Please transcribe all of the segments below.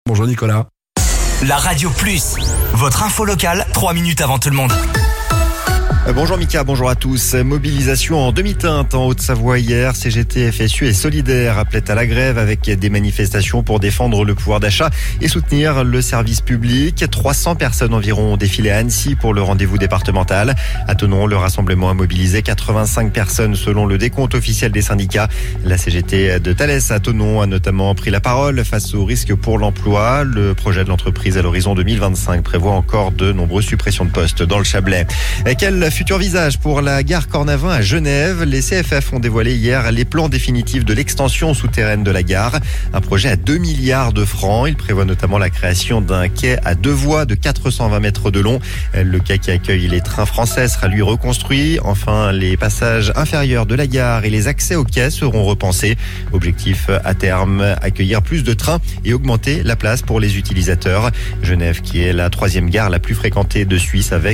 Bonjour Nicolas. La Radio Plus, votre info locale, 3 minutes avant tout le monde. Bonjour Mika, bonjour à tous. Mobilisation en demi-teinte en Haute-Savoie hier. CGT, FSU et Solidaires appelaient à la grève avec des manifestations pour défendre le pouvoir d'achat et soutenir le service public. 300 personnes environ ont défilé à Annecy pour le rendez-vous départemental. À Thonon, le rassemblement a mobilisé 85 personnes selon le décompte officiel des syndicats. La CGT de Thalès à Thonon a notamment pris la parole face aux risques pour l'emploi. Le projet de l'entreprise à l'horizon 2025 prévoit encore de nombreuses suppressions de postes dans le Chablais. Quel futur visage pour la gare Cornavin à Genève. Les CFF ont dévoilé hier les plans définitifs de l'extension souterraine de la gare. Un projet à 2 milliards de francs. Il prévoit notamment la création d'un quai à 2 voies de 420 mètres de long. Le quai qui accueille les trains français sera lui reconstruit. Enfin, les passages inférieurs de la gare et les accès au quai seront repensés. Objectif à terme, accueillir plus de trains et augmenter la place pour les utilisateurs. Genève qui est la 3e gare la plus fréquentée de Suisse avec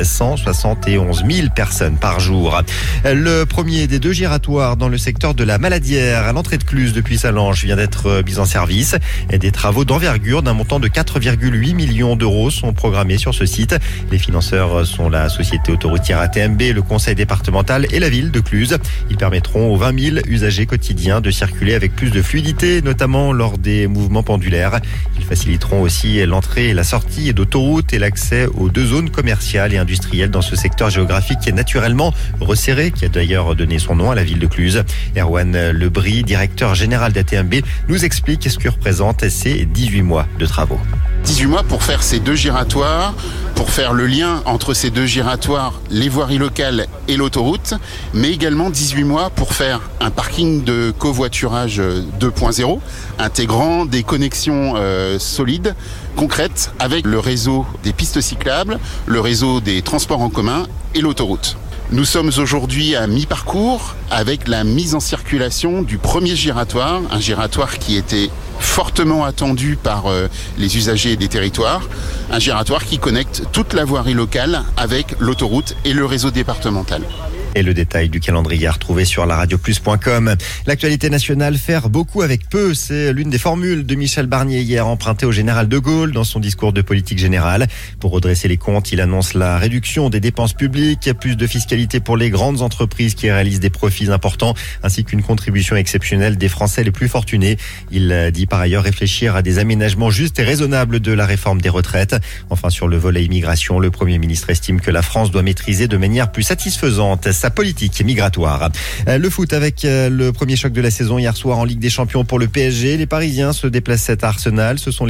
171 000 personnes par jour. Le premier des 2 giratoires dans le secteur de la Maladière à l'entrée de Cluses depuis Salange vient d'être mis en service. Des travaux d'envergure d'un montant de 4,8 millions d'euros sont programmés sur ce site. Les financeurs sont la société autoroutière ATMB, le conseil départemental et la ville de Cluses. Ils permettront aux 20 000 usagers quotidiens de circuler avec plus de fluidité, notamment lors des mouvements pendulaires. Ils faciliteront aussi l'entrée et la sortie d'autoroutes et l'accès aux 2 zones commerciales et industrielles dans ce secteur géographique qui est naturellement resserré, qui a d'ailleurs donné son nom à la ville de Cluses. Erwan Lebris, directeur général d'ATMB, nous explique ce que représentent ces 18 mois de travaux. 18 mois pour faire ces 2 giratoires, pour faire le lien entre ces 2 giratoires, les voiries locales et l'autoroute, mais également 18 mois pour faire un parking de covoiturage 2.0, intégrant des connexions solides, concrètes, avec le réseau des pistes cyclables, le réseau des transports en commun et l'autoroute. Nous sommes aujourd'hui à mi-parcours avec la mise en circulation du premier giratoire, un giratoire qui était fortement attendu par les usagers des territoires, un giratoire qui connecte toute la voirie locale avec l'autoroute et le réseau départemental. Et le détail du calendrier à retrouver sur laradioplus.com. L'actualité nationale, faire beaucoup avec peu, c'est l'une des formules de Michel Barnier hier empruntée au général de Gaulle dans son discours de politique générale. Pour redresser les comptes, il annonce la réduction des dépenses publiques, plus de fiscalité pour les grandes entreprises qui réalisent des profits importants, ainsi qu'une contribution exceptionnelle des Français les plus fortunés. Il dit par ailleurs réfléchir à des aménagements justes et raisonnables de la réforme des retraites. Enfin, sur le volet immigration, le Premier ministre estime que la France doit maîtriser de manière plus satisfaisante sa politique migratoire. Le foot avec le premier choc de la saison hier soir en Ligue des Champions pour le PSG. Les Parisiens se déplaçaient à Arsenal. Ce sont